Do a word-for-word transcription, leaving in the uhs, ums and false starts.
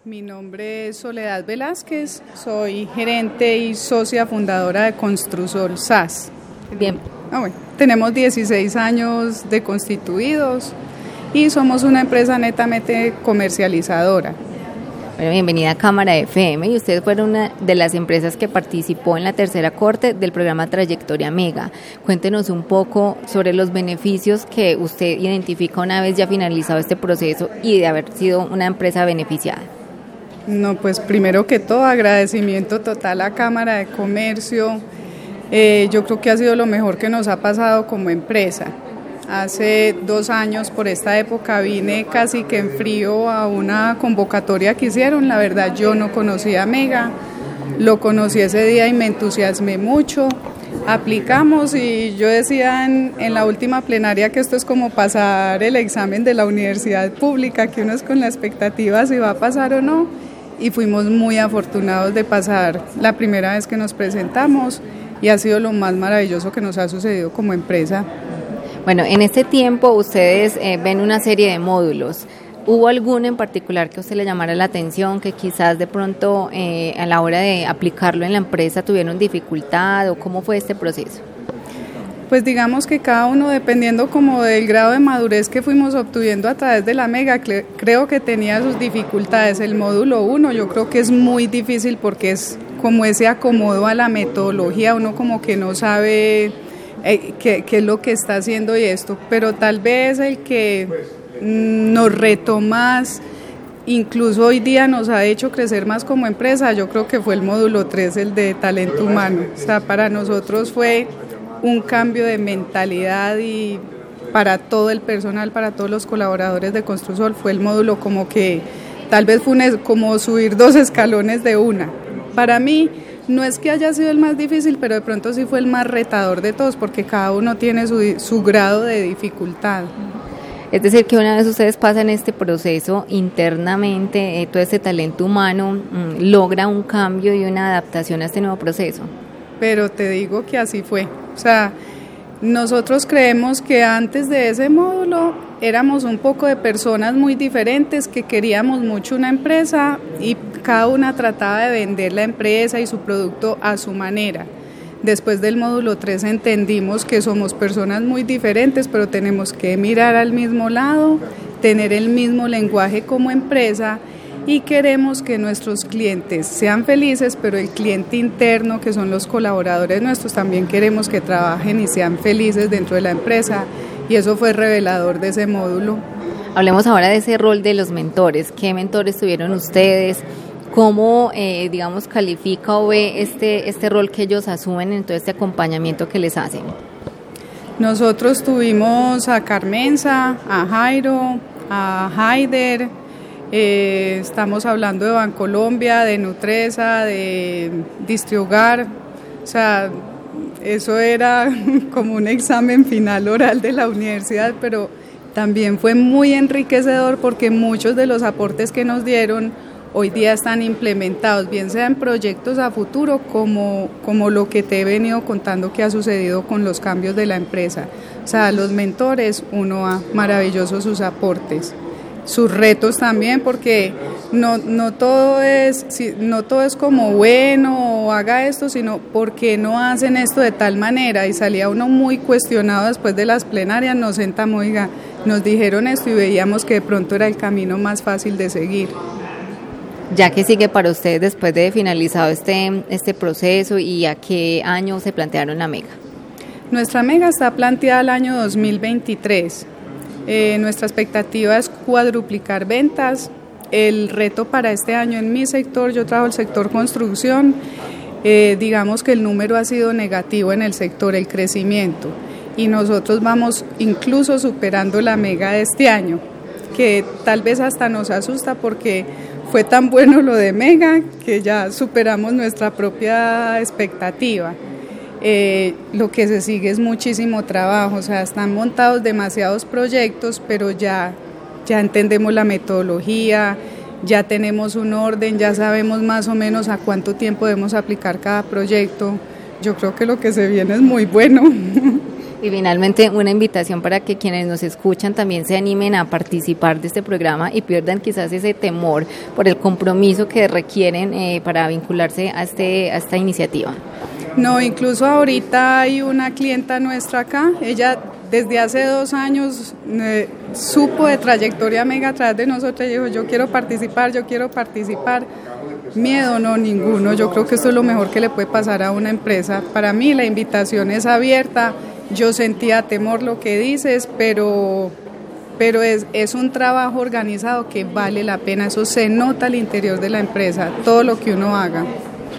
Mi nombre es Soledad Velázquez, soy gerente y socia fundadora de Construsol S A S. Bien. Ah, bueno, tenemos dieciséis años de constituidos y somos una empresa netamente comercializadora. Bueno, bienvenida a Cámara F M, y usted fue una de las empresas que participó en la tercera corte del programa Trayectoria Mega. Cuéntenos un poco sobre los beneficios que usted identifica una vez ya finalizado este proceso y de haber sido una empresa beneficiada. No, pues primero que todo, agradecimiento total a Cámara de Comercio. Eh, yo creo que ha sido lo mejor que nos ha pasado como empresa. Hace dos años, por esta época, vine casi que en frío a una convocatoria que hicieron. La verdad, yo no conocía a Mega, lo conocí ese día y me entusiasmé mucho. Aplicamos y yo decía en, en la última plenaria que esto es como pasar el examen de la universidad pública, que uno es con la expectativa si va a pasar o no. Y fuimos muy afortunados de pasar la primera vez que nos presentamos y ha sido lo más maravilloso que nos ha sucedido como empresa. Bueno, en este tiempo ustedes eh, ven una serie de módulos. ¿Hubo alguno en particular que a usted le llamara la atención, que quizás de pronto eh, a la hora de aplicarlo en la empresa tuvieron dificultad, o cómo fue este proceso? Pues digamos que cada uno, dependiendo como del grado de madurez que fuimos obteniendo a través de la Mega, creo que tenía sus dificultades. El módulo uno yo creo que es muy difícil porque es como ese acomodo a la metodología, uno como que no sabe eh, qué, qué es lo que está haciendo y esto, pero tal vez el que nos retó más, incluso hoy día nos ha hecho crecer más como empresa, yo creo que fue el módulo tres, el de talento humano. O sea, para nosotros fue un cambio de mentalidad y para todo el personal, para todos los colaboradores de Construsol, fue el módulo como que tal vez fue un, como subir dos escalones de una. Para mí no es que haya sido el más difícil, pero de pronto sí fue el más retador de todos porque cada uno tiene su, su grado de dificultad. Es decir, que una vez ustedes pasan este proceso internamente, eh, todo este talento humano mmm, logra un cambio y una adaptación a este nuevo proceso. Pero te digo que así fue. O sea, nosotros creemos que antes de ese módulo éramos un poco de personas muy diferentes que queríamos mucho una empresa y cada una trataba de vender la empresa y su producto a su manera. Después del módulo tres entendimos que somos personas muy diferentes, pero tenemos que mirar al mismo lado, tener el mismo lenguaje como empresa y queremos que nuestros clientes sean felices, pero el cliente interno, que son los colaboradores nuestros, también queremos que trabajen y sean felices dentro de la empresa, y eso fue revelador de ese módulo. Hablemos ahora de ese rol de los mentores. ¿Qué mentores tuvieron ustedes? ¿Cómo, eh, digamos, califica o ve este, este rol que ellos asumen en todo este acompañamiento que les hacen? Nosotros tuvimos a Carmenza, a Jairo, a Haider, eh, estamos hablando de Bancolombia, de Nutresa, de Distrihogar, o sea, eso era como un examen final oral de la universidad, pero también fue muy enriquecedor porque muchos de los aportes que nos dieron hoy día están implementados, bien sea en proyectos a futuro como, como lo que te he venido contando que ha sucedido con los cambios de la empresa. O sea, los mentores, uno a maravillosos sus aportes, sus retos también, porque no, no, todo es, no todo es como bueno o haga esto, sino ¿por qué no hacen esto de tal manera? Y salía uno muy cuestionado después de las plenarias, nos sentamos, oiga, nos dijeron esto y veíamos que de pronto era el camino más fácil de seguir. Ya que sigue para ustedes después de finalizado este, este proceso, y a qué año se plantearon la Mega? Nuestra Mega está planteada al año dos mil veintitrés. Eh, nuestra expectativa es cuadruplicar ventas. El reto para este año en mi sector, yo trabajo el sector construcción, eh, digamos que el número ha sido negativo en el sector, el crecimiento, y nosotros vamos incluso superando la Mega de este año, que tal vez hasta nos asusta porque fue tan bueno lo de Mega que ya superamos nuestra propia expectativa. Eh, lo que se sigue es muchísimo trabajo, o sea, están montados demasiados proyectos, pero ya, ya entendemos la metodología, ya tenemos un orden, ya sabemos más o menos a cuánto tiempo debemos aplicar cada proyecto. Yo creo que lo que se viene es muy bueno. Y finalmente una invitación para que quienes nos escuchan también se animen a participar de este programa y pierdan quizás ese temor por el compromiso que requieren eh, para vincularse a, este, a esta iniciativa. No, incluso ahorita hay una clienta nuestra acá, ella desde hace dos años eh, supo de Trayectoria Mega a través de nosotros y dijo, yo quiero participar, yo quiero participar. Miedo no, ninguno, yo creo que esto es lo mejor que le puede pasar a una empresa. Para mí la invitación es abierta. Yo sentía temor lo que dices, pero, pero es, es un trabajo organizado que vale la pena, eso se nota al interior de la empresa, todo lo que uno haga.